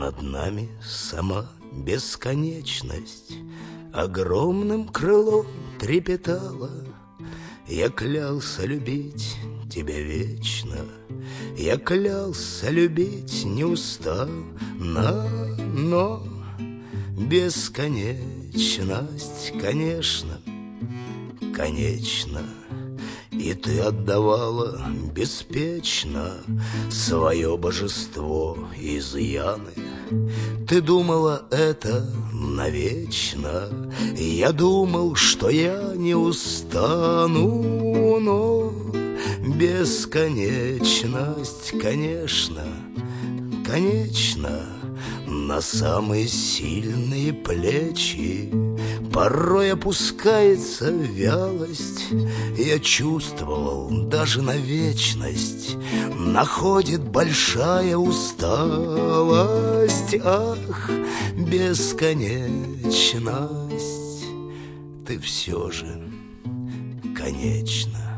Над нами сама бесконечность огромным крылом трепетала. Я клялся любить тебя вечно, я клялся любить неустанно, но бесконечность, конечно, конечно. И ты отдавала беспечно свое божество изъяны. Ты думала, это навечно. Я думал, что я не устану, но бесконечность, конечно, конечно. На самые сильные плечи порой опускается вялость. Я чувствовал, даже на вечность находит большая усталость. Ах, бесконечность, ты все же, конечно.